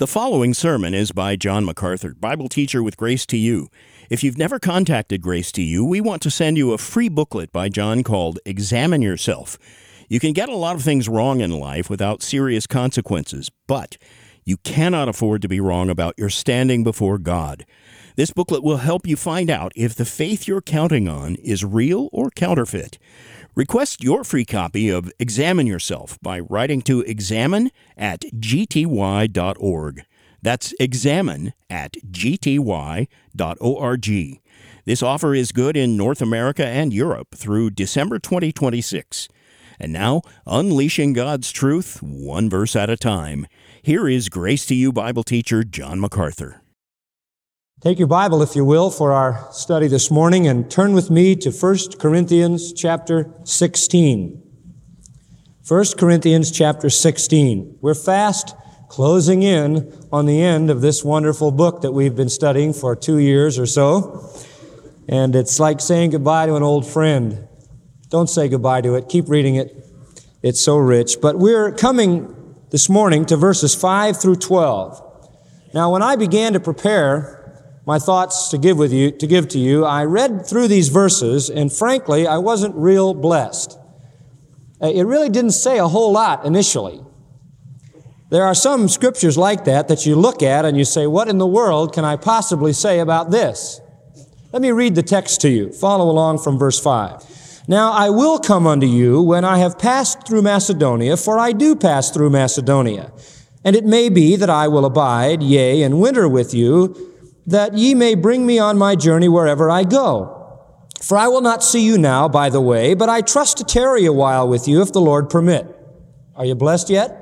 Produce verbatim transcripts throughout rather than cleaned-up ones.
The following sermon is by John MacArthur, Bible teacher with Grace to You. If you've never contacted Grace to You, we want to send you a free booklet by John called Examine Yourself. You can get a lot of things wrong in life without serious consequences, but you cannot afford to be wrong about your standing before God. This booklet will help you find out if the faith you're counting on is real or counterfeit. Request your free copy of Examine Yourself by writing to examine at g t y dot org. That's examine at g t y dot org. This offer is good in North America and Europe through December twenty twenty-six. And now, unleashing God's truth, one verse at a time. Here is Grace to You Bible teacher John MacArthur. Take your Bible, if you will, for our study this morning and turn with me to First Corinthians chapter sixteen. First Corinthians chapter sixteen. We're fast closing in on the end of this wonderful book that we've been studying for two years or so. And it's like saying goodbye to an old friend. Don't say goodbye to it. Keep reading it. It's so rich. But we're coming this morning to verses five through twelve. Now, when I began to prepare my thoughts to give with you, to give to you, I read through these verses, and frankly, I wasn't real blessed. It really didn't say a whole lot initially. There are some scriptures like that that you look at and you say, what in the world can I possibly say about this? Let me read the text to you. Follow along from verse five. Now I will come unto you when I have passed through Macedonia, for I do pass through Macedonia. And it may be that I will abide, yea, and winter with you, that ye may bring me on my journey wherever I go. For I will not see you now by the way, but I trust to tarry a while with you if the Lord permit. Are you blessed yet?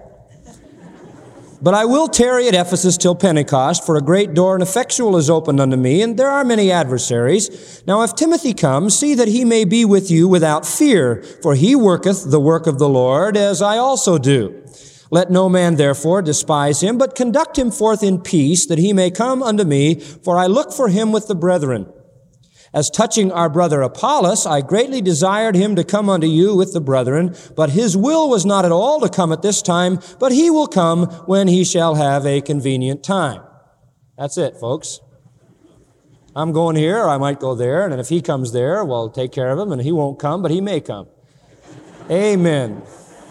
But I will tarry at Ephesus till Pentecost, for a great door and effectual is opened unto me, and there are many adversaries. Now if Timothy comes, see that he may be with you without fear, for he worketh the work of the Lord, as I also do. Let no man therefore despise him, but conduct him forth in peace, that he may come unto me, for I look for him with the brethren. As touching our brother Apollos, I greatly desired him to come unto you with the brethren, but his will was not at all to come at this time, but he will come when he shall have a convenient time. That's it, folks. I'm going here, or I might go there, and if he comes there, well, take care of him, and he won't come, but he may come. Amen.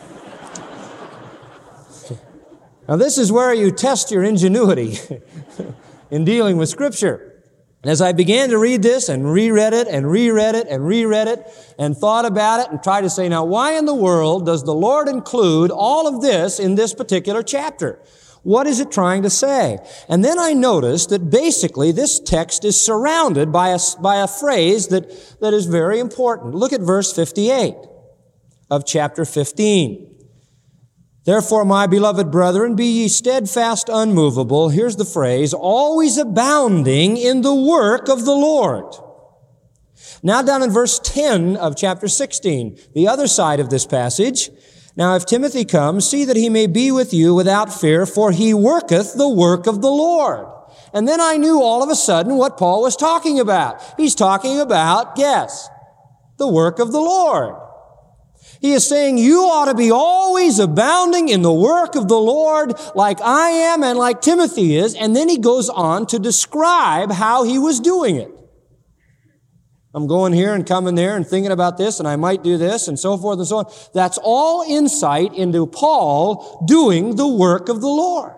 Now, this is where you test your ingenuity in dealing with Scripture. And as I began to read this and reread it and reread it and reread it and thought about it and tried to say, now, why in the world does the Lord include all of this in this particular chapter? What is it trying to say? And then I noticed that basically this text is surrounded by a, by a phrase that, that is very important. Look at verse fifty-eight of chapter fifteen. Therefore, my beloved brethren, be ye steadfast, unmovable. Here's the phrase, always abounding in the work of the Lord. Now down in verse ten of chapter sixteen, the other side of this passage. Now if Timothy comes, see that he may be with you without fear, for he worketh the work of the Lord. And then I knew all of a sudden what Paul was talking about. He's talking about, guess, the work of the Lord. He is saying you ought to be always abounding in the work of the Lord like I am and like Timothy is. And then he goes on to describe how he was doing it. I'm going here and coming there and thinking about this and I might do this and so forth and so on. That's all insight into Paul doing the work of the Lord.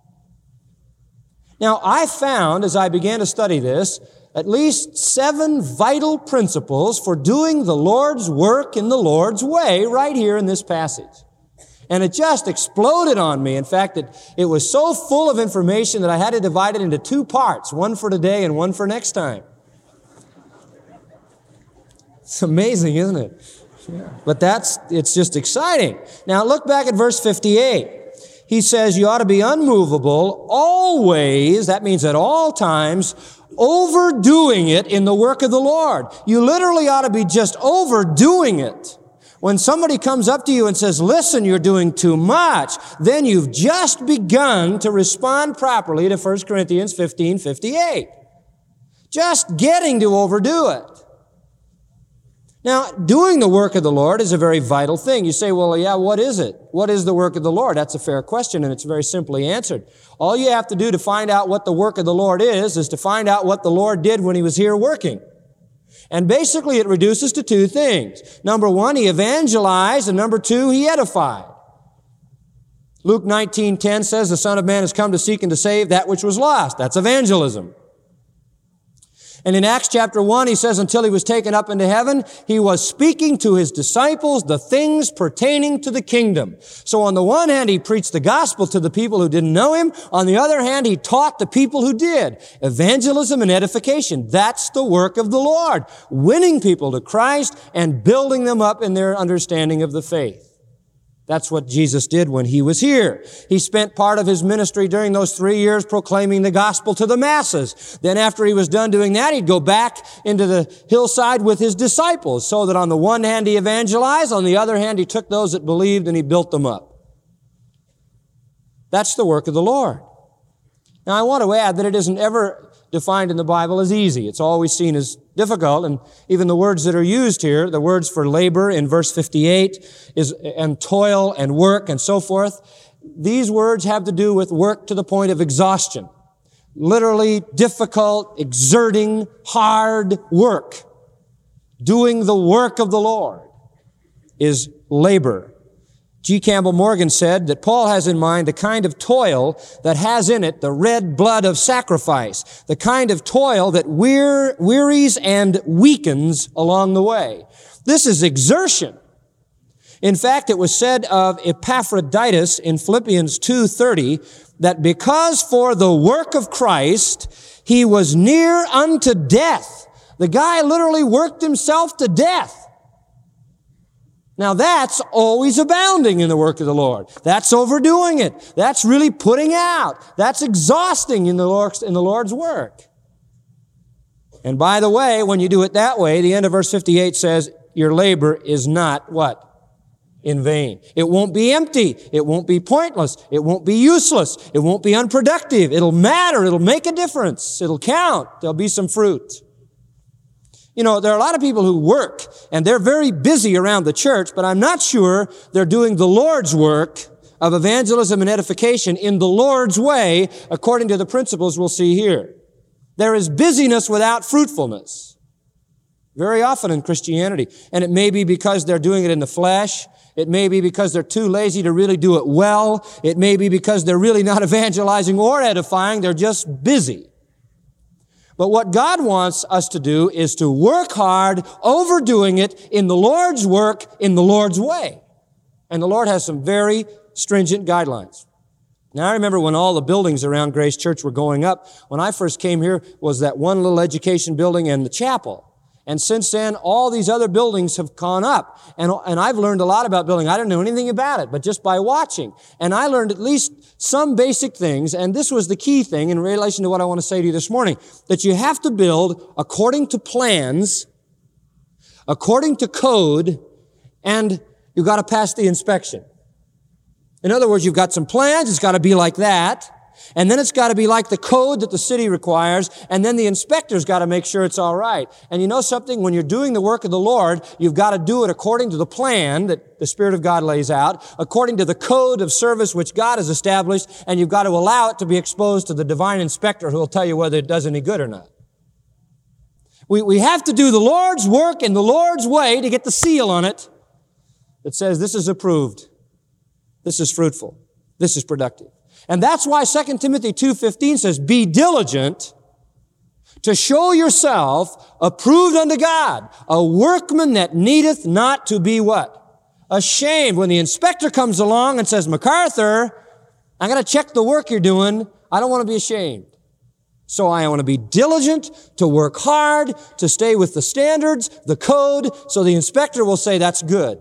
Now, I found as I began to study this, at least seven vital principles for doing the Lord's work in the Lord's way right here in this passage. And it just exploded on me. In fact, it, it was so full of information that I had to divide it into two parts, one for today and one for next time. It's amazing, isn't it? Yeah. But that's, it's just exciting. Now look back at verse fifty-eight. He says you ought to be unmovable, always, that means at all times, overdoing it in the work of the Lord. You literally ought to be just overdoing it. When somebody comes up to you and says, listen, you're doing too much, then you've just begun to respond properly to First Corinthians fifteen fifty-eight. Just getting to overdo it. Now, doing the work of the Lord is a very vital thing. You say, well, yeah, what is it? What is the work of the Lord? That's a fair question, and it's very simply answered. All you have to do to find out what the work of the Lord is, is to find out what the Lord did when He was here working. And basically it reduces to two things. Number one, He evangelized, and number two, He edified. Luke nineteen ten says, the Son of Man has come to seek and to save that which was lost. That's evangelism. And in Acts chapter one, He says, until He was taken up into heaven, He was speaking to His disciples the things pertaining to the kingdom. So on the one hand, He preached the gospel to the people who didn't know Him. On the other hand, He taught the people who did. Evangelism and edification. That's the work of the Lord. Winning people to Christ and building them up in their understanding of the faith. That's what Jesus did when He was here. He spent part of His ministry during those three years proclaiming the gospel to the masses. Then after He was done doing that, He'd go back into the hillside with His disciples, so that on the one hand He evangelized, on the other hand He took those that believed and He built them up. That's the work of the Lord. Now I want to add that it isn't ever defined in the Bible as easy. It's always seen as difficult, and even the words that are used here, the words for labor in verse fifty-eight is, and toil and work and so forth, these words have to do with work to the point of exhaustion. Literally difficult, exerting, hard work. Doing the work of the Lord is labor. G. Campbell Morgan said that Paul has in mind the kind of toil that has in it the red blood of sacrifice, the kind of toil that wear, wearies and weakens along the way. This is exertion. In fact, it was said of Epaphroditus in Philippians two thirty that because for the work of Christ he was near unto death. The guy literally worked himself to death. Now that's always abounding in the work of the Lord. That's overdoing it. That's really putting out. That's exhausting in the Lord's, in the Lord's work. And by the way, when you do it that way, the end of verse fifty-eight says, your labor is not what? In vain. It won't be empty. It won't be pointless. It won't be useless. It won't be unproductive. It'll matter. It'll make a difference. It'll count. There'll be some fruit. You know, there are a lot of people who work, and they're very busy around the church, but I'm not sure they're doing the Lord's work of evangelism and edification in the Lord's way, according to the principles we'll see here. There is busyness without fruitfulness. Very often in Christianity. And it may be because they're doing it in the flesh. It may be because they're too lazy to really do it well. It may be because they're really not evangelizing or edifying. They're just busy. But what God wants us to do is to work hard, overdoing it in the Lord's work, in the Lord's way. And the Lord has some very stringent guidelines. Now, I remember when all the buildings around Grace Church were going up. When I first came here was that one little education building and the chapel. And since then, all these other buildings have gone up. And, and I've learned a lot about building. I didn't know anything about it, but just by watching. And I learned at least some basic things, and this was the key thing in relation to what I want to say to you this morning, that you have to build according to plans, according to code, and you've got to pass the inspection. In other words, you've got some plans, it's got to be like that. And then it's got to be like the code that the city requires, and then the inspector's got to make sure it's all right. And you know something? When you're doing the work of the Lord, you've got to do it according to the plan that the Spirit of God lays out, according to the code of service which God has established, and you've got to allow it to be exposed to the divine inspector who will tell you whether it does any good or not. We, we have to do the Lord's work in the Lord's way to get the seal on it that says this is approved, this is fruitful, this is productive. And that's why Second Timothy two fifteen says, be diligent to show yourself approved unto God, a workman that needeth not to be what? Ashamed. When the inspector comes along and says, MacArthur, I'm going to check the work you're doing. I don't want to be ashamed. So I want to be diligent, to work hard, to stay with the standards, the code, so the inspector will say, that's good.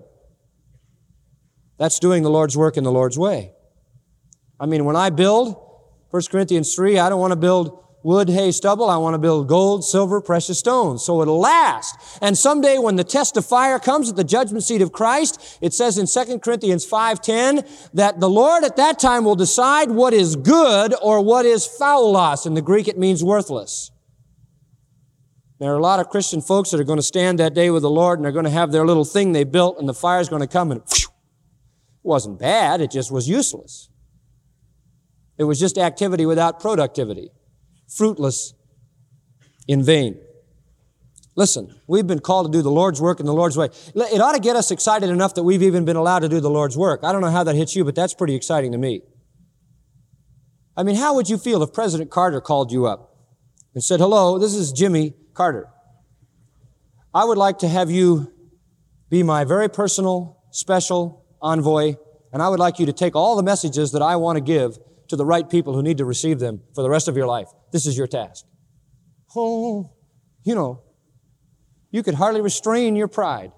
That's doing the Lord's work in the Lord's way. I mean, when I build, First Corinthians three, I don't want to build wood, hay, stubble. I want to build gold, silver, precious stones. So it'll last. And someday when the test of fire comes at the judgment seat of Christ, it says in Second Corinthians five ten that the Lord at that time will decide what is good or what is faulos. In the Greek, it means worthless. There are a lot of Christian folks that are going to stand that day with the Lord, and they're going to have their little thing they built, and the fire's going to come, and whew, it wasn't bad, it just was useless. It was just activity without productivity, fruitless, in vain. Listen, we've been called to do the Lord's work in the Lord's way. It ought to get us excited enough that we've even been allowed to do the Lord's work. I don't know how that hits you, but that's pretty exciting to me. I mean, how would you feel if President Carter called you up and said, hello, this is Jimmy Carter. I would like to have you be my very personal, special envoy, and I would like you to take all the messages that I want to give to the right people who need to receive them for the rest of your life. This is your task. Oh, you know, you could hardly restrain your pride.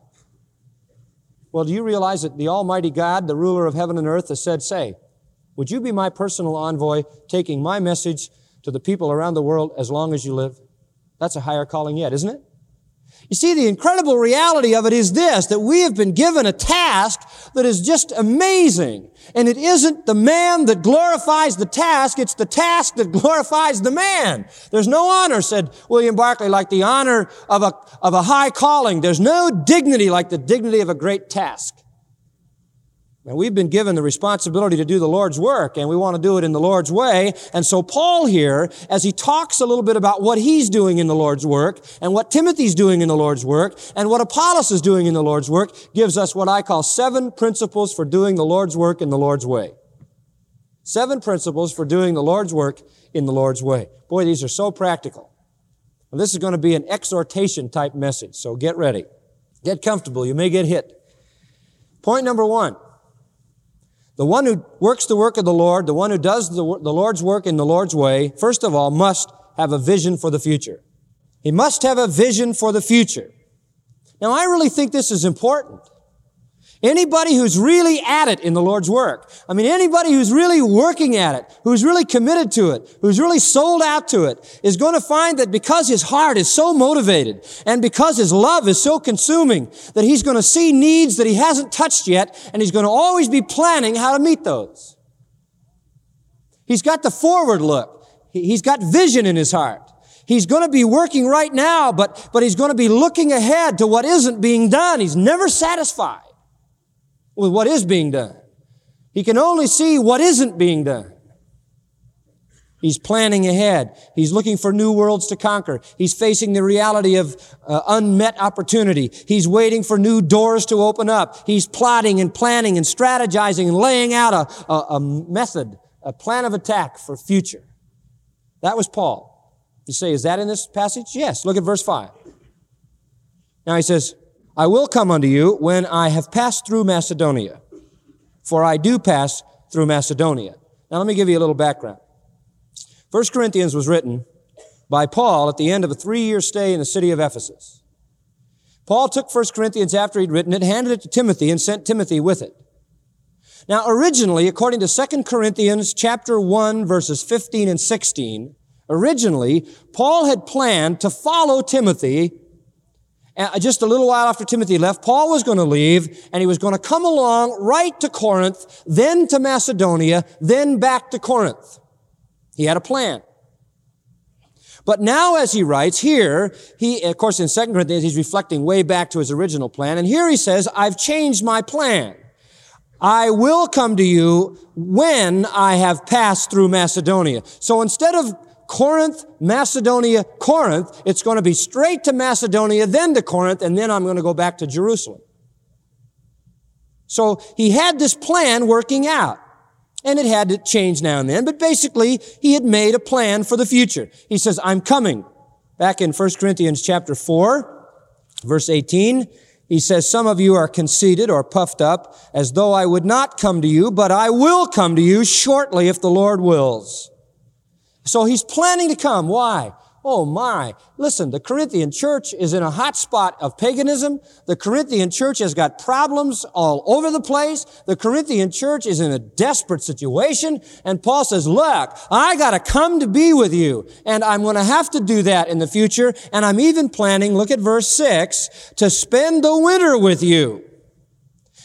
Well, do you realize that the Almighty God, the ruler of heaven and earth, has said, say, would you be my personal envoy, taking my message to the people around the world as long as you live? That's a higher calling yet, isn't it? You see, the incredible reality of it is this, that we have been given a task that is just amazing. And it isn't the man that glorifies the task, it's the task that glorifies the man. There's no honor, said William Barclay, like the honor of a, of a high calling. There's no dignity like the dignity of a great task. And we've been given the responsibility to do the Lord's work, and we want to do it in the Lord's way. And so Paul here, as he talks a little bit about what he's doing in the Lord's work, and what Timothy's doing in the Lord's work, and what Apollos is doing in the Lord's work, gives us what I call seven principles for doing the Lord's work in the Lord's way. Seven principles for doing the Lord's work in the Lord's way. Boy, these are so practical. And this is going to be an exhortation type message, so get ready. Get comfortable. You may get hit. Point number one. The one who works the work of the Lord, the one who does the, the Lord's work in the Lord's way, first of all, must have a vision for the future. He must have a vision for the future. Now, I really think this is important. Anybody who's really at it in the Lord's work, I mean, anybody who's really working at it, who's really committed to it, who's really sold out to it, is going to find that because his heart is so motivated and because his love is so consuming, that he's going to see needs that he hasn't touched yet, and he's going to always be planning how to meet those. He's got the forward look. He's got vision in his heart. He's going to be working right now, but, but he's going to be looking ahead to what isn't being done. He's never satisfied with what is being done. He can only see what isn't being done. He's planning ahead. He's looking for new worlds to conquer. He's facing the reality of uh, unmet opportunity. He's waiting for new doors to open up. He's plotting and planning and strategizing and laying out a, a, a method, a plan of attack for future. That was Paul. You say, is that in this passage? Yes. Look at verse five. Now he says, I will come unto you when I have passed through Macedonia, for I do pass through Macedonia. Now let me give you a little background. First Corinthians was written by Paul at the end of a three-year stay in the city of Ephesus. Paul took First Corinthians after he'd written it, handed it to Timothy, and sent Timothy with it. Now originally, according to Second Corinthians chapter one, verses fifteen and sixteen, originally, Paul had planned to follow Timothy. Just a little while after Timothy left, Paul was going to leave, and he was going to come along right to Corinth, then to Macedonia, then back to Corinth. He had a plan. But now as he writes here, he, of course in Second Corinthians, he's reflecting way back to his original plan, and here he says, I've changed my plan. I will come to you when I have passed through Macedonia. So instead of Corinth, Macedonia, Corinth, it's going to be straight to Macedonia, then to Corinth, and then I'm going to go back to Jerusalem. So he had this plan working out, and it had to change now and then, but basically he had made a plan for the future. He says, I'm coming. Back in First Corinthians chapter four, verse eighteen, he says, some of you are conceited or puffed up as though I would not come to you, but I will come to you shortly if the Lord wills. So he's planning to come. Why? Oh my. Listen, the Corinthian church is in a hot spot of paganism. The Corinthian church has got problems all over the place. The Corinthian church is in a desperate situation. And Paul says, look, I gotta come to be with you. And I'm gonna have to do that in the future. And I'm even planning, look at verse six, to spend the winter with you.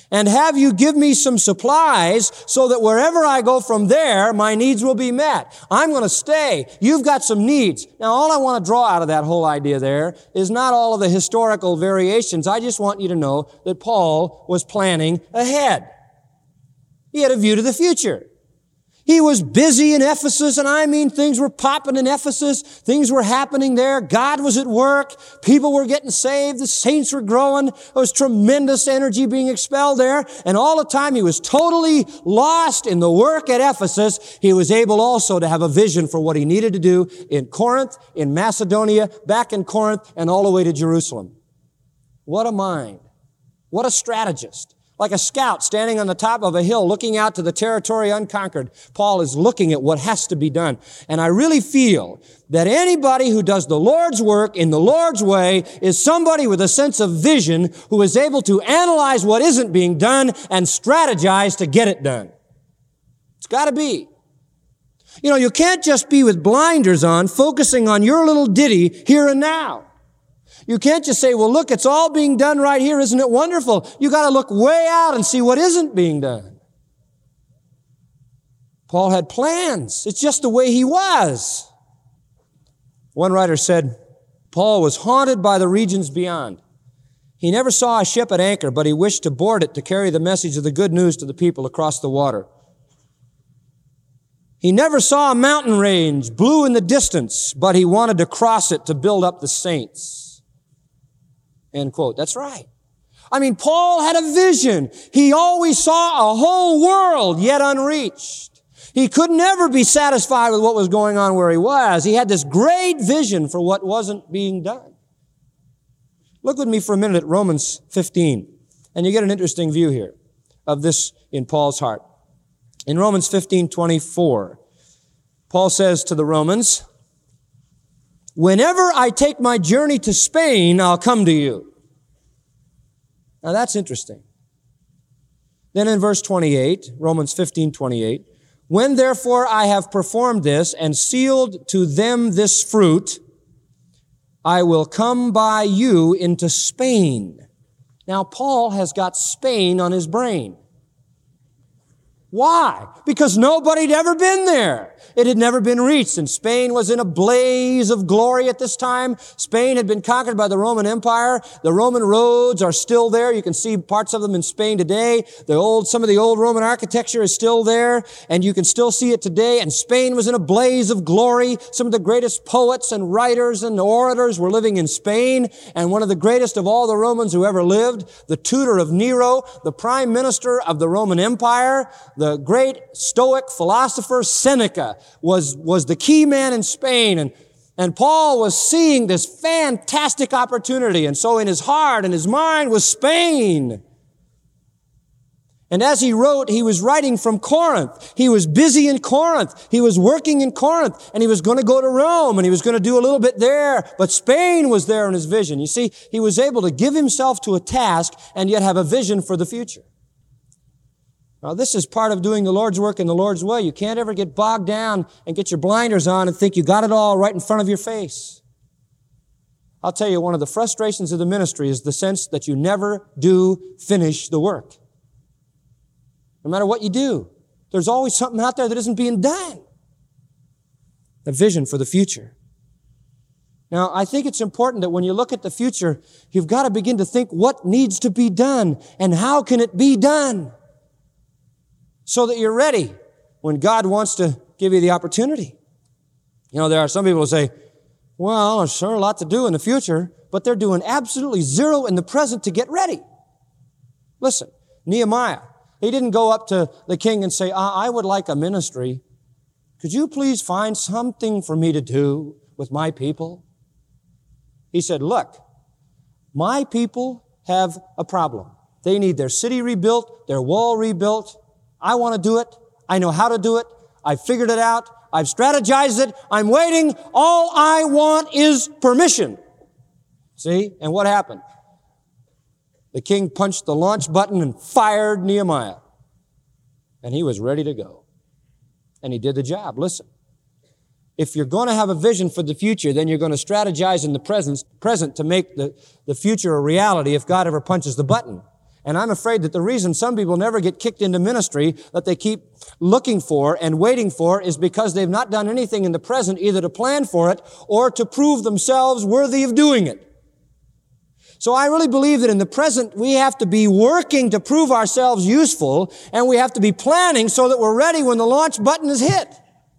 And have you give me some supplies so that wherever I go from there, my needs will be met. I'm going to stay. You've got some needs. Now, all I want to draw out of that whole idea there is not all of the historical variations. I just want you to know that Paul was planning ahead. He had a view to the future. He was busy in Ephesus, and I mean things were popping in Ephesus. Things were happening there. God was at work. People were getting saved. The saints were growing. There was tremendous energy being expelled there. And all the time he was totally lost in the work at Ephesus. He was able also to have a vision for what he needed to do in Corinth, in Macedonia, back in Corinth, and all the way to Jerusalem. What a mind. What a strategist. Like a scout standing on the top of a hill looking out to the territory unconquered, Paul is looking at what has to be done. And I really feel that anybody who does the Lord's work in the Lord's way is somebody with a sense of vision who is able to analyze what isn't being done and strategize to get it done. It's got to be. You know, you can't just be with blinders on, focusing on your little ditty here and now. You can't just say, well, look, it's all being done right here. Isn't it wonderful? You got to look way out and see what isn't being done. Paul had plans. It's just the way he was. One writer said, Paul was haunted by the regions beyond. He never saw a ship at anchor, but he wished to board it to carry the message of the good news to the people across the water. He never saw a mountain range blue in the distance, but he wanted to cross it to build up the saints. End quote. That's right. I mean, Paul had a vision. He always saw a whole world yet unreached. He could never be satisfied with what was going on where he was. He had this great vision for what wasn't being done. Look with me for a minute at Romans fifteen, and you get an interesting view here of this in Paul's heart. In Romans fifteen twenty-four, Paul says to the Romans, whenever I take my journey to Spain, I'll come to you. Now that's interesting. Then in verse twenty-eight, Romans fifteen twenty-eight, when therefore I have performed this and sealed to them this fruit, I will come by you into Spain. Now Paul has got Spain on his brain. Why? Because nobody had ever been there. It had never been reached, and Spain was in a blaze of glory at this time. Spain had been conquered by the Roman Empire. The Roman roads are still there. You can see parts of them in Spain today. The old, some of the old Roman architecture is still there, and you can still see it today. And Spain was in a blaze of glory. Some of the greatest poets and writers and orators were living in Spain, and one of the greatest of all the Romans who ever lived, the tutor of Nero, the prime minister of the Roman Empire, the great Stoic philosopher Seneca was, was the key man in Spain. And, and Paul was seeing this fantastic opportunity. And so in his heart and his mind was Spain. And as he wrote, he was writing from Corinth. He was busy in Corinth. He was working in Corinth. And he was going to go to Rome, and he was going to do a little bit there. But Spain was there in his vision. You see, he was able to give himself to a task and yet have a vision for the future. Now, this is part of doing the Lord's work in the Lord's way. You can't ever get bogged down and get your blinders on and think you got it all right in front of your face. I'll tell you, one of the frustrations of the ministry is the sense that you never do finish the work. No matter what you do, there's always something out there that isn't being done. A vision for the future. Now, I think it's important that when you look at the future, you've got to begin to think what needs to be done and how can it be done, so that you're ready when God wants to give you the opportunity. You know, there are some people who say, well, there's sure a lot to do in the future, but they're doing absolutely zero in the present to get ready. Listen, Nehemiah, he didn't go up to the king and say, I would like a ministry. Could you please find something for me to do with my people? He said, look, my people have a problem. They need their city rebuilt, their wall rebuilt. I want to do it. I know how to do it. I've figured it out. I've strategized it. I'm waiting. All I want is permission. See? And what happened? The king punched the launch button and fired Nehemiah. And he was ready to go. And he did the job. Listen. If you're going to have a vision for the future, then you're going to strategize in the present, present to make the, the future a reality if God ever punches the button. And I'm afraid that the reason some people never get kicked into ministry that they keep looking for and waiting for is because they've not done anything in the present either to plan for it or to prove themselves worthy of doing it. So I really believe that in the present we have to be working to prove ourselves useful, and we have to be planning so that we're ready when the launch button is hit.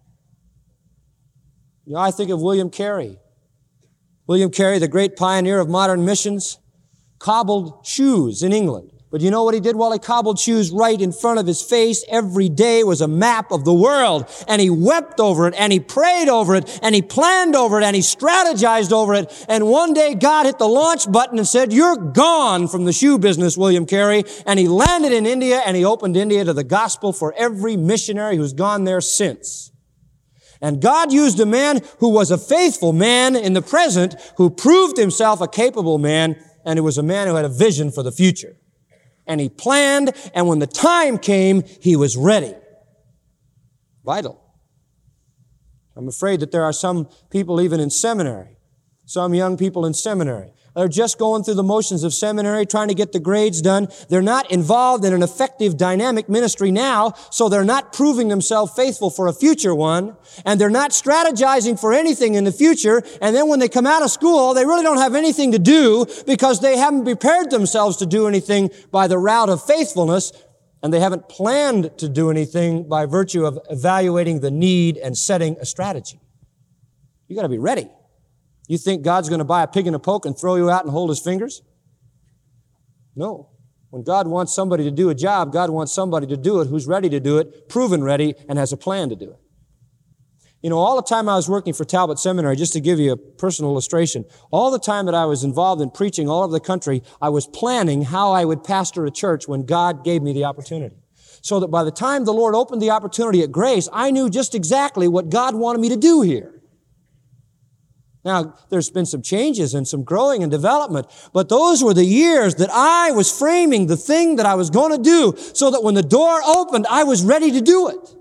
You know, I think of William Carey. William Carey, the great pioneer of modern missions, cobbled shoes in England. But you know what he did while he cobbled shoes? Right in front of his face every day was a map of the world. And he wept over it, and he prayed over it, and he planned over it, and he strategized over it. And one day God hit the launch button and said, "You're gone from the shoe business, William Carey." And he landed in India, and he opened India to the gospel for every missionary who's gone there since. And God used a man who was a faithful man in the present, who proved himself a capable man, and it was a man who had a vision for the future. And he planned, and when the time came, he was ready. Vital. I'm afraid that there are some people even in seminary, some young people in seminary. They're just going through the motions of seminary, trying to get the grades done. They're not involved in an effective, dynamic ministry now, so they're not proving themselves faithful for a future one, and they're not strategizing for anything in the future, and then when they come out of school, they really don't have anything to do because they haven't prepared themselves to do anything by the route of faithfulness, and they haven't planned to do anything by virtue of evaluating the need and setting a strategy. You got to be ready. You think God's going to buy a pig in a poke and throw you out and hold his fingers? No. When God wants somebody to do a job, God wants somebody to do it who's ready to do it, proven ready, and has a plan to do it. You know, all the time I was working for Talbot Seminary, just to give you a personal illustration, all the time that I was involved in preaching all over the country, I was planning how I would pastor a church when God gave me the opportunity. So that by the time the Lord opened the opportunity at Grace, I knew just exactly what God wanted me to do here. Now, there's been some changes and some growing and development, but those were the years that I was framing the thing that I was going to do so that when the door opened, I was ready to do it.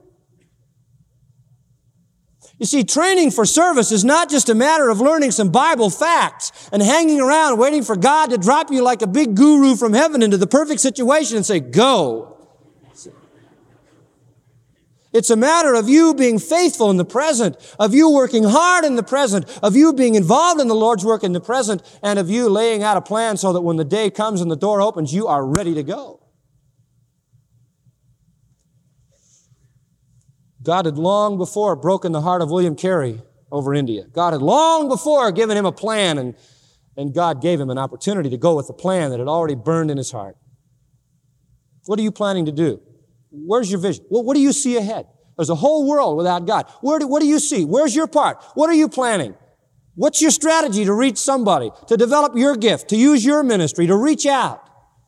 You see, training for service is not just a matter of learning some Bible facts and hanging around waiting for God to drop you like a big guru from heaven into the perfect situation and say, "Go." It's a matter of you being faithful in the present, of you working hard in the present, of you being involved in the Lord's work in the present, and of you laying out a plan so that when the day comes and the door opens, you are ready to go. God had long before broken the heart of William Carey over India. God had long before given him a plan, and, and God gave him an opportunity to go with the plan that had already burned in his heart. What are you planning to do? Where's your vision? What, what do you see ahead? There's a whole world without God. Where do, what do you see? Where's your part? What are you planning? What's your strategy to reach somebody, to develop your gift, to use your ministry, to reach out?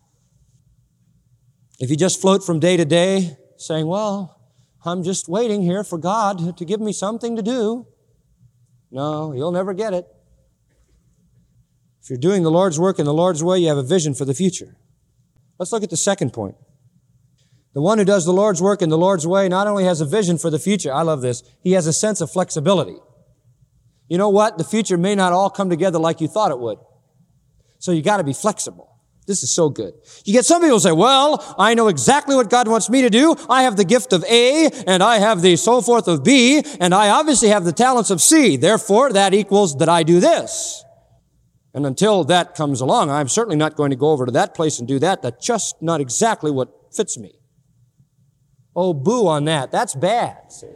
If you just float from day to day saying, "Well, I'm just waiting here for God to give me something to do," no, you'll never get it. If you're doing the Lord's work in the Lord's way, you have a vision for the future. Let's look at the second point. The one who does the Lord's work in the Lord's way not only has a vision for the future, I love this, he has a sense of flexibility. You know what? The future may not all come together like you thought it would. So you got to be flexible. This is so good. You get some people who say, "Well, I know exactly what God wants me to do. I have the gift of A, and I have the so forth of B, and I obviously have the talents of C. Therefore, that equals that I do this. And until that comes along, I'm certainly not going to go over to that place and do that. That's just not exactly what fits me." Oh, boo on that. That's bad.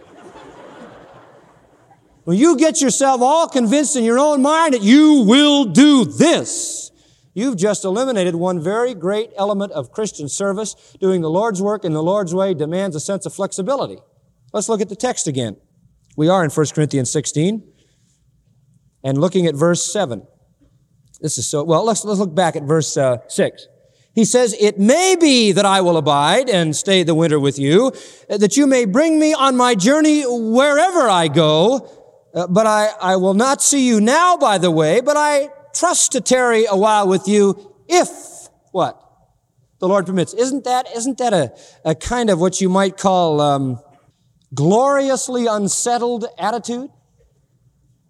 When you get yourself all convinced in your own mind that you will do this, you've just eliminated one very great element of Christian service. Doing the Lord's work in the Lord's way demands a sense of flexibility. Let's look at the text again. We are in First Corinthians sixteen and looking at verse seven. This is so, well, let's, let's look back at verse uh, six. He says, "It may be that I will abide and stay the winter with you, that you may bring me on my journey wherever I go. Uh, but I, I will not see you now by the way, but I trust to tarry a while with you if," what? "The Lord permits." Isn't that, isn't that a, a kind of what you might call um, gloriously unsettled attitude?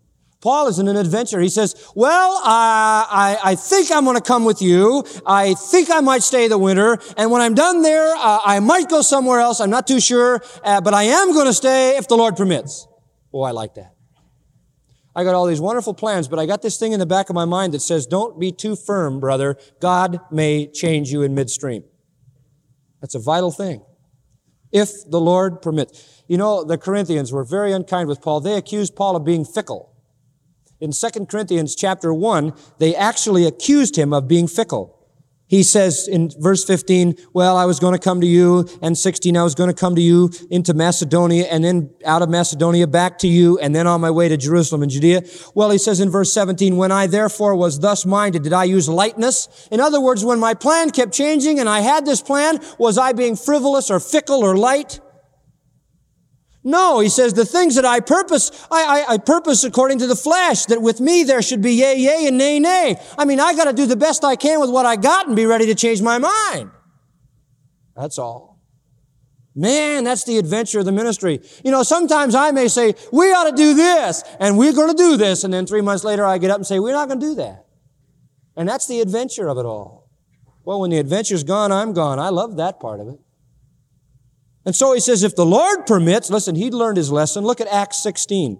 Paul is in an adventure. He says, well, uh, I, I think I'm going to come with you. I think I might stay the winter. And when I'm done there, uh, I might go somewhere else. I'm not too sure. Uh, but I am going to stay if the Lord permits. Oh, I like that. I got all these wonderful plans, but I got this thing in the back of my mind that says, don't be too firm, brother. God may change you in midstream. That's a vital thing. If the Lord permits. You know, the Corinthians were very unkind with Paul. They accused Paul of being fickle. In Second Corinthians chapter one, they actually accused him of being fickle. He says in verse fifteen, well, I was going to come to you, and sixteen, I was going to come to you into Macedonia, and then out of Macedonia back to you, and then on my way to Jerusalem and Judea. Well, he says in verse seventeen, when I therefore was thus minded, did I use lightness? In other words, when my plan kept changing and I had this plan, was I being frivolous or fickle or light? No, he says, the things that I purpose, I, I, I purpose according to the flesh, that with me there should be yea, yea, and nay, nay. I mean, I got to do the best I can with what I got and be ready to change my mind. That's all. Man, that's the adventure of the ministry. You know, sometimes I may say, we ought to do this, and we're going to do this, and then three months later I get up and say, we're not going to do that. And that's the adventure of it all. Well, when the adventure's gone, I'm gone. I love that part of it. And so he says, if the Lord permits, listen, he'd learned his lesson. Look at Acts sixteen.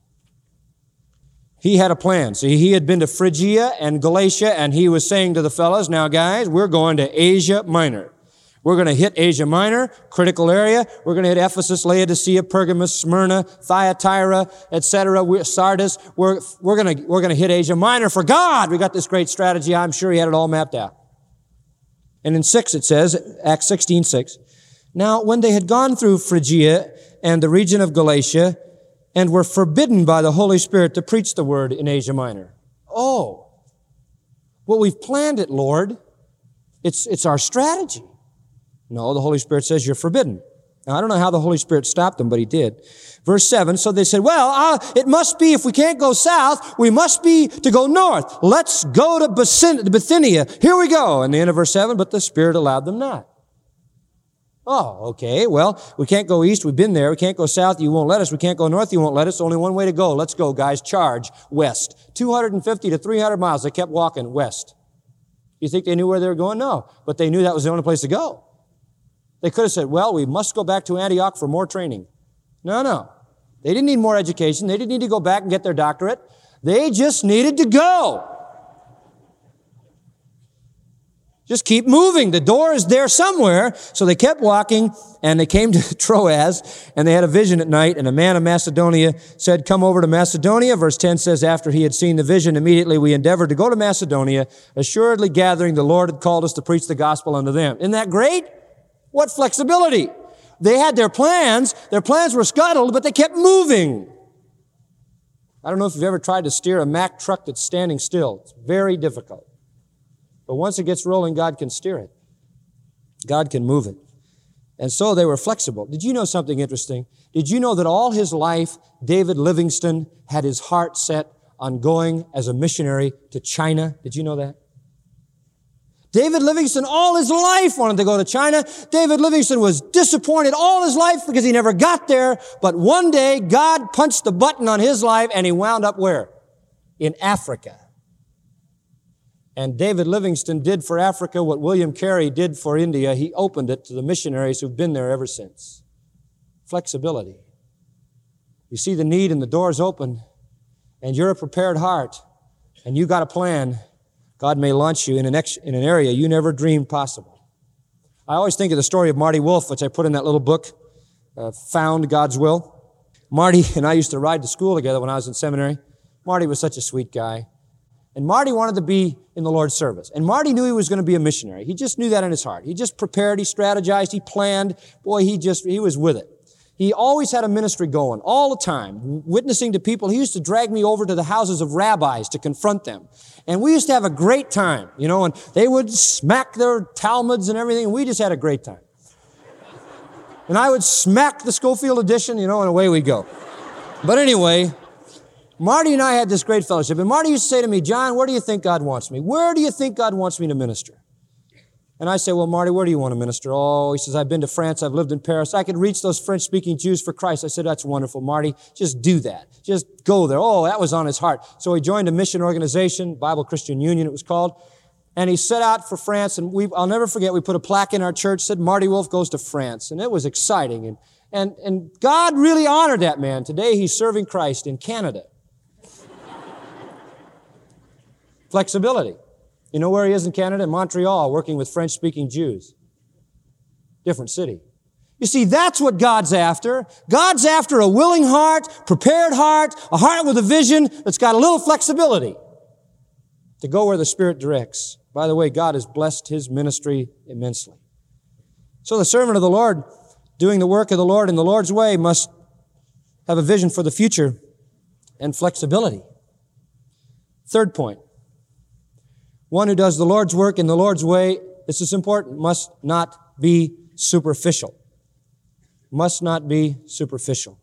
He had a plan. See, he had been to Phrygia and Galatia, and he was saying to the fellows, now guys, we're going to Asia Minor. We're going to hit Asia Minor, critical area. We're going to hit Ephesus, Laodicea, Pergamos, Smyrna, Thyatira, et cetera, Sardis. We're, we're going to, we're going to hit Asia Minor for God. We got this great strategy. I'm sure he had it all mapped out. And in six it says, Acts sixteen, six. Now, when they had gone through Phrygia and the region of Galatia and were forbidden by the Holy Spirit to preach the word in Asia Minor. Oh, well, we've planned it, Lord. It's, it's our strategy. No, the Holy Spirit says you're forbidden. Now, I don't know how the Holy Spirit stopped them, but he did. Verse seven, so they said, well, uh, it must be, if we can't go south, we must be to go north. Let's go to Bithynia. Here we go. And the end of verse seven, but the Spirit allowed them not. Oh, okay. Well, we can't go east. We've been there. We can't go south. You won't let us. We can't go north. You won't let us. Only one way to go. Let's go, guys. Charge west. two hundred fifty to three hundred miles. They kept walking west. You think they knew where they were going? No. But they knew that was the only place to go. They could have said, well, we must go back to Antioch for more training. No, no. They didn't need more education. They didn't need to go back and get their doctorate. They just needed to go. Just keep moving. The door is there somewhere. So they kept walking, and they came to Troas, and they had a vision at night, and a man of Macedonia said, come over to Macedonia. Verse ten says, after he had seen the vision, immediately we endeavored to go to Macedonia, assuredly gathering the Lord had called us to preach the gospel unto them. Isn't that great? What flexibility. They had their plans. Their plans were scuttled, but they kept moving. I don't know if you've ever tried to steer a Mack truck that's standing still. It's very difficult. But once it gets rolling, God can steer it. God can move it. And so they were flexible. Did you know something interesting? Did you know that all his life, David Livingstone had his heart set on going as a missionary to China? Did you know that? David Livingstone all his life wanted to go to China. David Livingstone was disappointed all his life because he never got there. But one day, God punched the button on his life, and he wound up where? In Africa. And David Livingstone did for Africa what William Carey did for India. He opened it to the missionaries who've been there ever since. Flexibility. You see the need and the door's open, and you're a prepared heart, and you got a plan. God may launch you in an, ex- in an area you never dreamed possible. I always think of the story of Marty Wolf, which I put in that little book, uh, Found God's Will. Marty and I used to ride to school together when I was in seminary. Marty was such a sweet guy. And Marty wanted to be in the Lord's service. And Marty knew he was going to be a missionary. He just knew that in his heart. He just prepared, he strategized, he planned. Boy, he just, he was with it. He always had a ministry going all the time, witnessing to people. He used to drag me over to the houses of rabbis to confront them. And we used to have a great time, you know, and they would smack their Talmuds and everything, and we just had a great time. And I would smack the Schofield edition, you know, and away we go. But anyway, Marty and I had this great fellowship. And Marty used to say to me, John, where do you think God wants me? Where do you think God wants me to minister? And I say, well, Marty, where do you want to minister? Oh, he says, I've been to France. I've lived in Paris. I could reach those French-speaking Jews for Christ. I said, that's wonderful, Marty. Just do that. Just go there. Oh, that was on his heart. So he joined a mission organization, Bible Christian Union it was called. And he set out for France. And we, I'll never forget, we put a plaque in our church, said, Marty Wolf goes to France. And it was exciting. And, and, and God really honored that man. Today he's serving Christ in Canada. Flexibility. You know where he is in Canada? In Montreal, working with French-speaking Jews. Different city. You see, that's what God's after. God's after a willing heart, prepared heart, a heart with a vision that's got a little flexibility to go where the Spirit directs. By the way, God has blessed his ministry immensely. So the servant of the Lord, doing the work of the Lord in the Lord's way, must have a vision for the future and flexibility. Third point. One who does the Lord's work in the Lord's way, this is important, must not be superficial. Must not be superficial.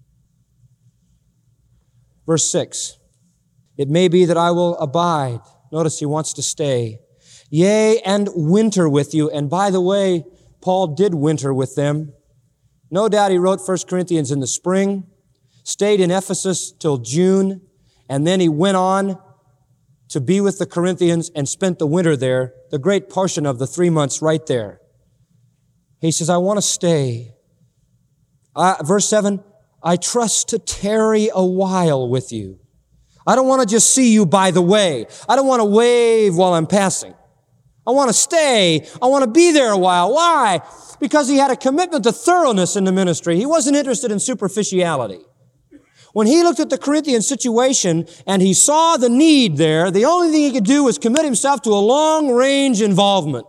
Verse six. It may be that I will abide. Notice he wants to stay. Yea, and winter with you. And by the way, Paul did winter with them. No doubt he wrote First Corinthians in the spring, stayed in Ephesus till June, and then he went on to be with the Corinthians and spent the winter there, the great portion of the three months right there. He says, I want to stay. Uh, verse seven, I trust to tarry a while with you. I don't want to just see you by the way. I don't want to wave while I'm passing. I want to stay. I want to be there a while. Why? Because he had a commitment to thoroughness in the ministry. He wasn't interested in superficiality. When he looked at the Corinthian situation and he saw the need there, the only thing he could do was commit himself to a long-range involvement.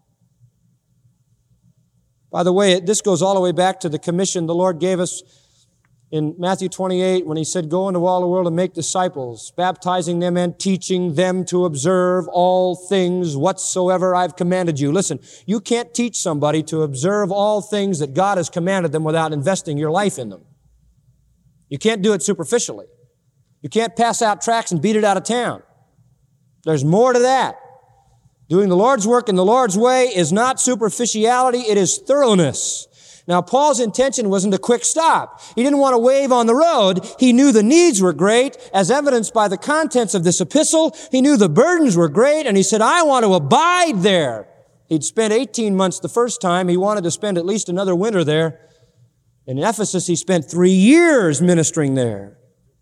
By the way, this goes all the way back to the commission the Lord gave us in Matthew twenty-eight when he said, go into all the world and make disciples, baptizing them and teaching them to observe all things whatsoever I've commanded you. Listen, you can't teach somebody to observe all things that God has commanded them without investing your life in them. You can't do it superficially. You can't pass out tracts and beat it out of town. There's more to that. Doing the Lord's work in the Lord's way is not superficiality, it is thoroughness. Now, Paul's intention wasn't a quick stop. He didn't want to wave on the road. He knew the needs were great, as evidenced by the contents of this epistle. He knew the burdens were great, and he said, I want to abide there. He'd spent eighteen months the first time. He wanted to spend at least another winter there. In Ephesus, he spent three years ministering there.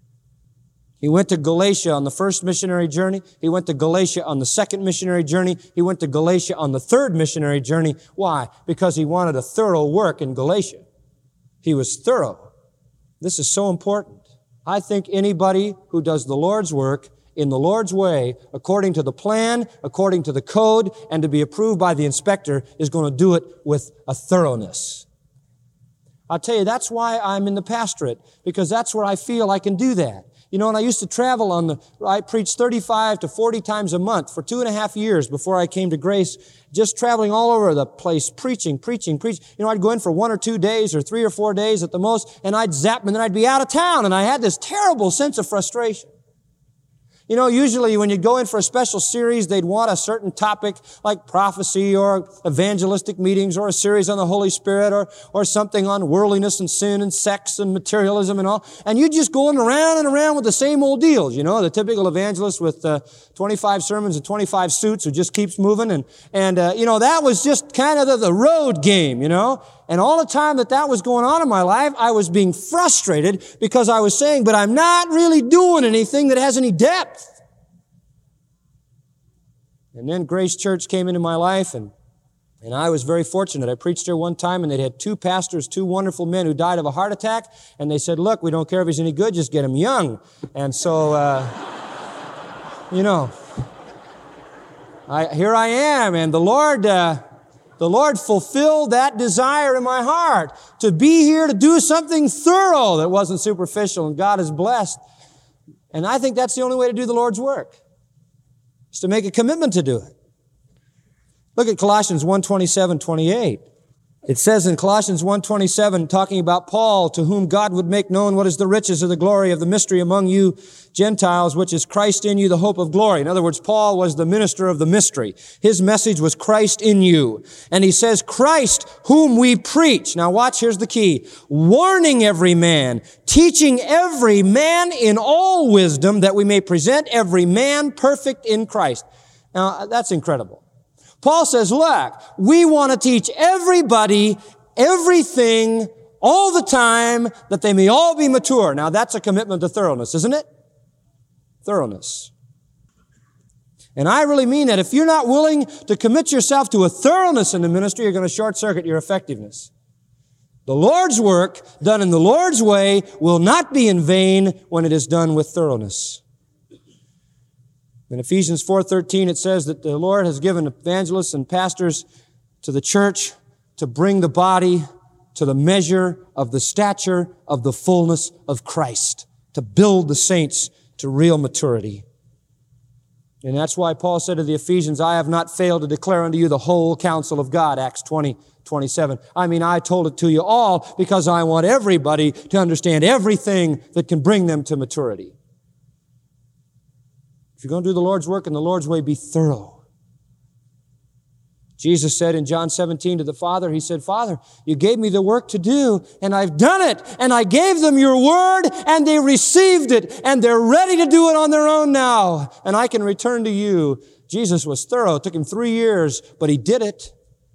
He went to Galatia on the first missionary journey. He went to Galatia on the second missionary journey. He went to Galatia on the third missionary journey. Why? Because he wanted a thorough work in Galatia. He was thorough. This is so important. I think anybody who does the Lord's work in the Lord's way, according to the plan, according to the code, and to be approved by the inspector, is going to do it with a thoroughness. I'll tell you, that's why I'm in the pastorate, because that's where I feel I can do that. You know, and I used to travel on the, I preached thirty-five to forty times a month for two and a half years before I came to Grace, just traveling all over the place, preaching, preaching, preaching. You know, I'd go in for one or two days or three or four days at the most, and I'd zap, and then I'd be out of town, and I had this terrible sense of frustration. You know, usually when you go in for a special series, they'd want a certain topic like prophecy or evangelistic meetings or a series on the Holy Spirit or, or something on worldliness and sin and sex and materialism and all. And you'd just going around and around with the same old deals, you know, the typical evangelist with uh, twenty-five sermons and twenty-five suits who just keeps moving. And, and uh, you know, that was just kind of the, the road game, you know. And all the time that that was going on in my life, I was being frustrated because I was saying, but I'm not really doing anything that has any depth. And then Grace Church came into my life, and, and I was very fortunate. I preached there one time, and they had two pastors, two wonderful men who died of a heart attack, and they said, look, we don't care if he's any good, just get him young. And so, uh, you know, I, here I am, and the Lord... Uh, The Lord fulfilled that desire in my heart to be here to do something thorough that wasn't superficial, and God is blessed. And I think that's the only way to do the Lord's work, is to make a commitment to do it. Look at Colossians one, twenty-seven, twenty-eight. It says in Colossians one twenty-seven, talking about Paul, to whom God would make known what is the riches of the glory of the mystery among you Gentiles, which is Christ in you, the hope of glory. In other words, Paul was the minister of the mystery. His message was Christ in you. And he says, Christ, whom we preach. Now watch, here's the key. Warning every man, teaching every man in all wisdom, that we may present every man perfect in Christ. Now, that's incredible. Paul says, look, we want to teach everybody everything all the time that they may all be mature. Now, that's a commitment to thoroughness, isn't it? Thoroughness. And I really mean that. If you're not willing to commit yourself to a thoroughness in the ministry, you're going to short-circuit your effectiveness. The Lord's work, done in the Lord's way, will not be in vain when it is done with thoroughness. In Ephesians four thirteen, it says that the Lord has given evangelists and pastors to the church to bring the body to the measure of the stature of the fullness of Christ, to build the saints to real maturity. And that's why Paul said to the Ephesians, I have not failed to declare unto you the whole counsel of God, Acts twenty twenty-seven. I mean, I told it to you all because I want everybody to understand everything that can bring them to maturity. If you're going to do the Lord's work in the Lord's way, be thorough. Jesus said in John seventeen to the Father, He said, Father, you gave me the work to do, and I've done it, and I gave them your word, and they received it, and they're ready to do it on their own now, and I can return to you. Jesus was thorough. It took Him three years, but He did it.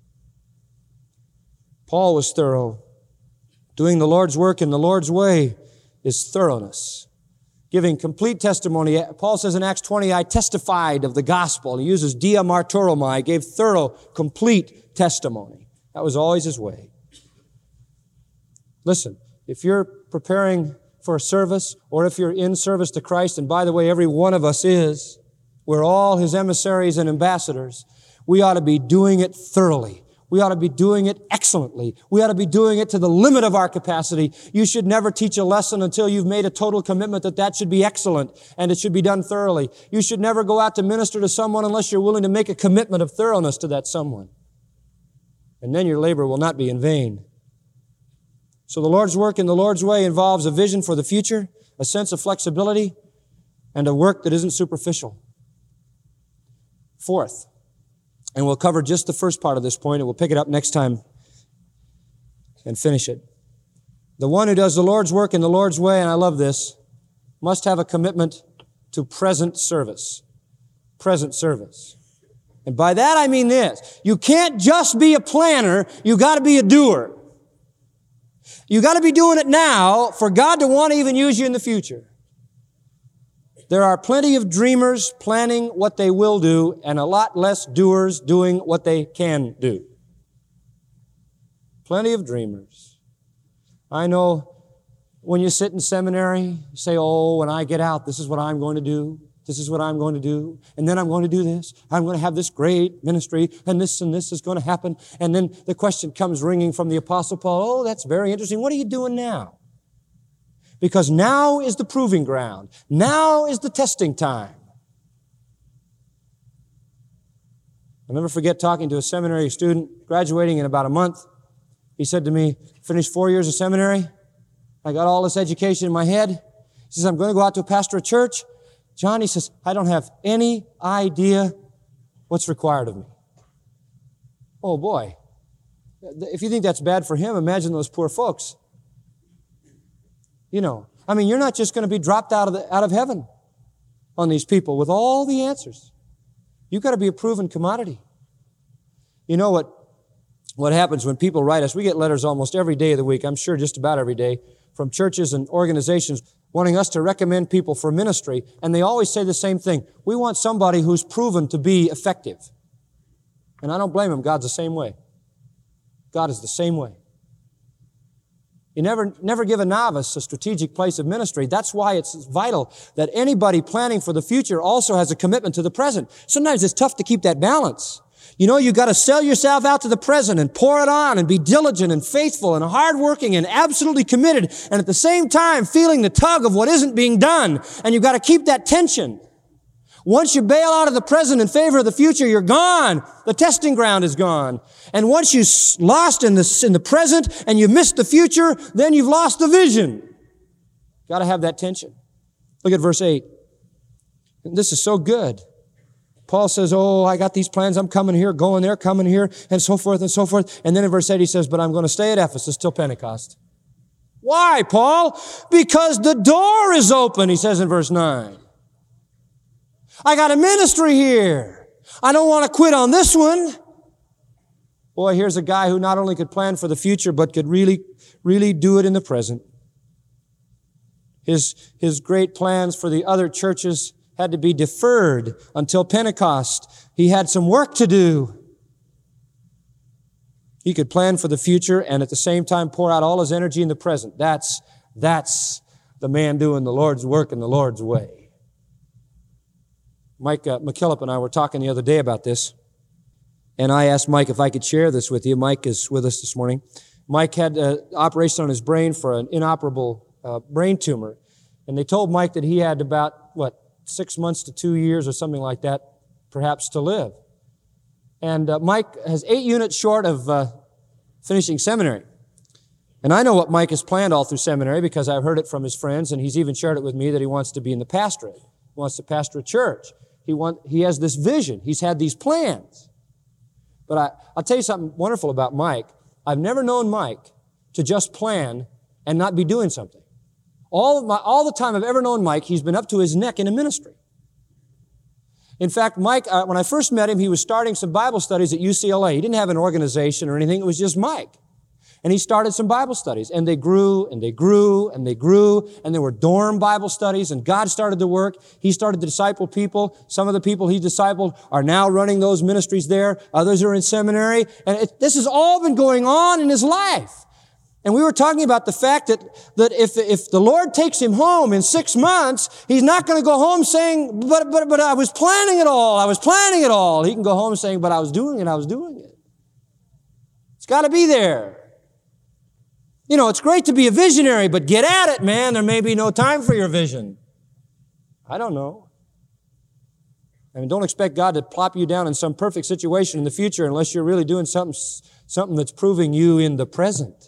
Paul was thorough. Doing the Lord's work in the Lord's way is thoroughness. Giving complete testimony. Paul says in Acts twenty, I testified of the gospel. He uses dia martyromai, gave thorough, complete testimony. That was always his way. Listen, if you're preparing for a service, or if you're in service to Christ, and by the way, every one of us is, we're all His emissaries and ambassadors, we ought to be doing it thoroughly. We ought to be doing it excellently. We ought to be doing it to the limit of our capacity. You should never teach a lesson until you've made a total commitment that that should be excellent and it should be done thoroughly. You should never go out to minister to someone unless you're willing to make a commitment of thoroughness to that someone. And then your labor will not be in vain. So the Lord's work in the Lord's way involves a vision for the future, a sense of flexibility, and a work that isn't superficial. Fourth, and we'll cover just the first part of this point, and we'll pick it up next time and finish it. The one who does the Lord's work in the Lord's way, and I love this, must have a commitment to present service. Present service. And by that I mean this. You can't just be a planner, you got to be a doer. You got to be doing it now for God to want to even use you in the future. There are plenty of dreamers planning what they will do and a lot less doers doing what they can do. Plenty of dreamers. I know when you sit in seminary, you say, oh, when I get out, this is what I'm going to do. This is what I'm going to do. And then I'm going to do this. I'm going to have this great ministry, and this and this is going to happen. And then the question comes ringing from the Apostle Paul, oh, that's very interesting. What are you doing now? Because now is the proving ground. Now is the testing time. I'll never forget talking to a seminary student graduating in about a month. He said to me, finished four years of seminary. I got all this education in my head. He says, I'm going to go out to a pastor of church. John, he says, I don't have any idea what's required of me. Oh boy. If you think that's bad for him, imagine those poor folks. You know, I mean, you're not just going to be dropped out of the, out of heaven on these people with all the answers. You've got to be a proven commodity. You know what, what happens when people write us? We get letters almost every day of the week, I'm sure just about every day, from churches and organizations wanting us to recommend people for ministry, and they always say the same thing. We want somebody who's proven to be effective. And I don't blame them. God's the same way. God is the same way. You never, never give a novice a strategic place of ministry. That's why it's vital that anybody planning for the future also has a commitment to the present. Sometimes it's tough to keep that balance. You know, you got to sell yourself out to the present and pour it on and be diligent and faithful and hardworking and absolutely committed, and at the same time feeling the tug of what isn't being done. And you've got to keep that tension. Once you bail out of the present in favor of the future, you're gone. The testing ground is gone. And once you've lost in the, in the present and you've missed the future, then you've lost the vision. Got to have that tension. Look at verse eight. This is so good. Paul says, oh, I got these plans. I'm coming here, going there, coming here, and so forth and so forth. And then in verse eight he says, but I'm going to stay at Ephesus till Pentecost. Why, Paul? Because the door is open, he says in verse nine. I got a ministry here. I don't want to quit on this one. Boy, here's a guy who not only could plan for the future, but could really, really do it in the present. His, his great plans for the other churches had to be deferred until Pentecost. He had some work to do. He could plan for the future and at the same time pour out all his energy in the present. That's, that's the man doing the Lord's work in the Lord's way. Mike uh, McKillop and I were talking the other day about this, and I asked Mike if I could share this with you. Mike is with us this morning. Mike had an operation on his brain for an inoperable uh, brain tumor, and they told Mike that he had about, what, six months to two years or something like that, perhaps, to live. And uh, Mike has eight units short of uh, finishing seminary. And I know what Mike has planned all through seminary because I've heard it from his friends, and he's even shared it with me that he wants to be in the pastorate. He wants to pastor a church. He want, he has this vision. He's had these plans. But I, I'll tell you something wonderful about Mike. I've never known Mike to just plan and not be doing something. All of my, all the time I've ever known Mike, he's been up to his neck in a ministry. In fact, Mike, uh, when I first met him, he was starting some Bible studies at U C L A. He didn't have an organization or anything. It was just Mike. And he started some Bible studies, and they grew, and they grew, and they grew, and there were dorm Bible studies, and God started to work. He started to disciple people. Some of the people he discipled are now running those ministries there. Others are in seminary. And it, this has all been going on in his life. And we were talking about the fact that, that if, if the Lord takes him home in six months, he's not going to go home saying, but, but, but I was planning it all. I was planning it all. He can go home saying, but I was doing it. I was doing it. It's got to be there. You know, it's great to be a visionary, but get at it, man. There may be no time for your vision. I don't know. I mean, don't expect God to plop you down in some perfect situation in the future unless you're really doing something, something that's proving you in the present.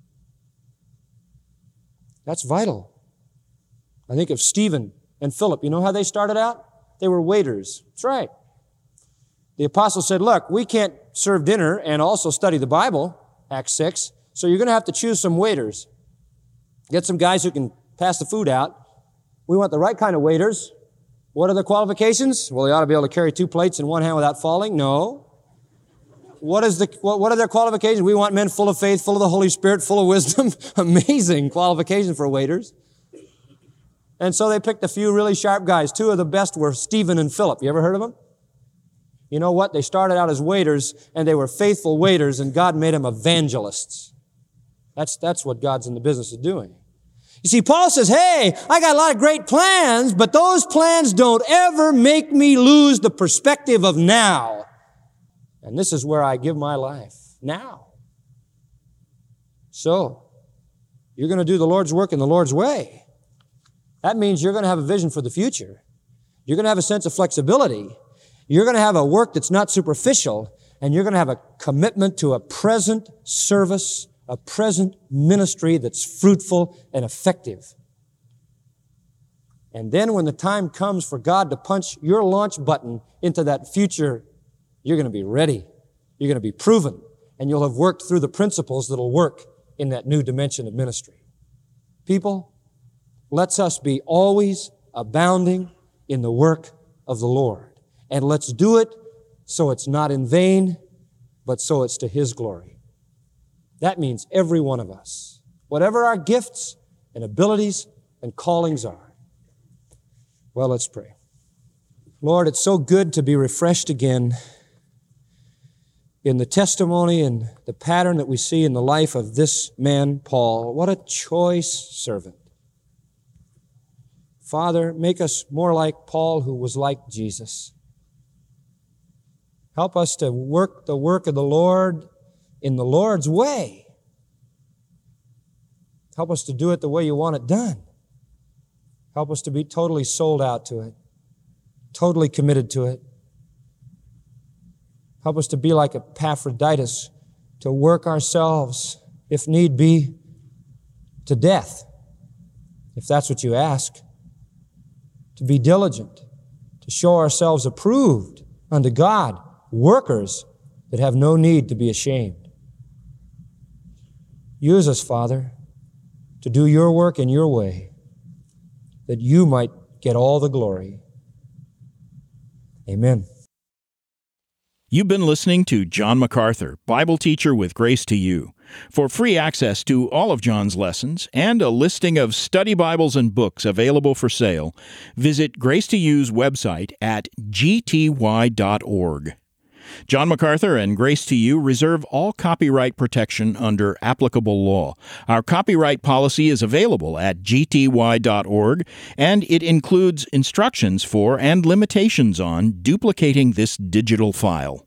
That's vital. I think of Stephen and Philip. You know how they started out? They were waiters. That's right. The apostle said, look, we can't serve dinner and also study the Bible, Acts six. So you're going to have to choose some waiters. Get some guys who can pass the food out. We want the right kind of waiters. What are their qualifications? Well, they ought to be able to carry two plates in one hand without falling. No. What is the, what, what are their qualifications? We want men full of faith, full of the Holy Spirit, full of wisdom. Amazing qualification for waiters. And so they picked a few really sharp guys. Two of the best were Stephen and Philip. You ever heard of them? You know what? They started out as waiters, and they were faithful waiters, and God made them evangelists. That's, that's what God's in the business of doing. You see, Paul says, hey, I got a lot of great plans, but those plans don't ever make me lose the perspective of now. And this is where I give my life, now. So, you're going to do the Lord's work in the Lord's way. That means you're going to have a vision for the future. You're going to have a sense of flexibility. You're going to have a work that's not superficial, and you're going to have a commitment to a present service, a present ministry that's fruitful and effective. And then when the time comes for God to punch your launch button into that future, you're going to be ready. You're going to be proven, and you'll have worked through the principles that'll work in that new dimension of ministry. People, let's us be always abounding in the work of the Lord. And let's do it so it's not in vain, but so it's to His glory. That means every one of us, whatever our gifts and abilities and callings are. Well, let's pray. Lord, it's so good to be refreshed again in the testimony and the pattern that we see in the life of this man, Paul. What a choice servant. Father, make us more like Paul, who was like Jesus. Help us to work the work of the Lord in the Lord's way. Help us to do it the way you want it done. Help us to be totally sold out to it, totally committed to it. Help us to be like Epaphroditus, to work ourselves, if need be, to death, if that's what you ask. To be diligent, to show ourselves approved unto God, workers that have no need to be ashamed. Use us, Father, to do your work in your way, that you might get all the glory. Amen. You've been listening to John MacArthur, Bible teacher with Grace to You. For free access to all of John's lessons and a listing of study Bibles and books available for sale, visit Grace to You's website at g t y dot org. John MacArthur and Grace to You reserve all copyright protection under applicable law. Our copyright policy is available at g t y dot org, and it includes instructions for and limitations on duplicating this digital file.